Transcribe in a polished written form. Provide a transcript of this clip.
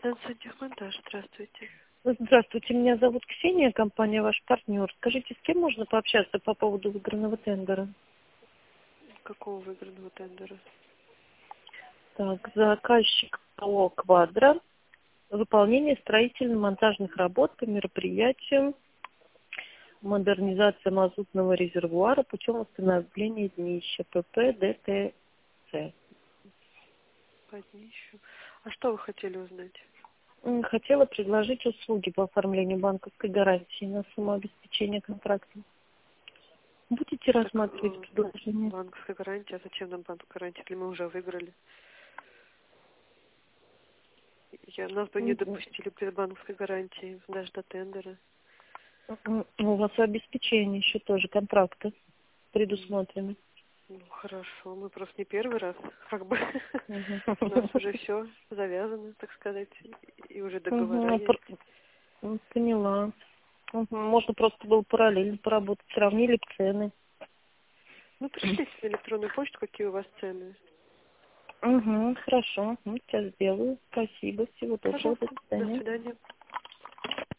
Сантехмонтаж, здравствуйте. Здравствуйте, меня зовут Ксения, компания «Ваш партнер». Скажите, с кем можно пообщаться по поводу выигранного тендера? Какого выигранного тендера? Так, заказчик ООО «Квадро». Выполнение строительно-монтажных работ по мероприятиям модернизация мазутного резервуара путем восстановления днища ПП ДТЦ. По днищу. А что вы хотели узнать? Хотела предложить услуги по оформлению банковской гарантии на сумму обеспечения контракта. Будете Так, рассматривать предложение? банковская гарантия. А зачем нам банковская гарантия, если мы уже выиграли? Нас бы не допустили без банковской гарантии даже до тендера. У вас обеспечение еще тоже контракта М, предусмотрено. Ну, хорошо. Мы просто не первый раз. Как бы Мгм. у нас уже все завязано, так сказать. И уже договора Мгм, есть. Поняла. Мгм, можно просто было параллельно поработать, сравнили б цены. Ну, пришлите на электронную почту, какие у вас цены. Хорошо. Сейчас сделаю. Спасибо. Всего доброго. До Пожалуйста. До свидания. свидания.